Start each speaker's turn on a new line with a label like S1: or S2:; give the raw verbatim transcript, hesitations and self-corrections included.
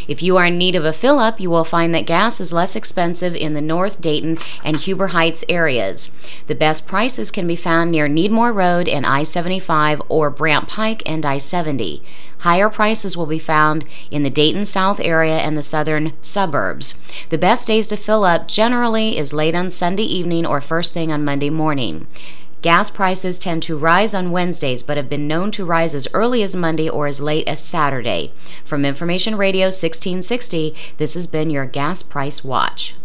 S1: If you are in need of a fill-up, you will find that gas is less expensive in the North Dayton and Huber Heights areas. The best prices can be found near Needmore Road and I seventy-five or Brant Pike and I seventy. Higher prices will be found in the Dayton South area and the southern suburbs. The best days to fill up generally is late on Sunday evening or first thing on Monday morning. Gas prices tend to rise on Wednesdays, but have been known to rise as early as Monday or as late as Saturday. From Information Radio sixteen sixty, this has been your Gas Price Watch.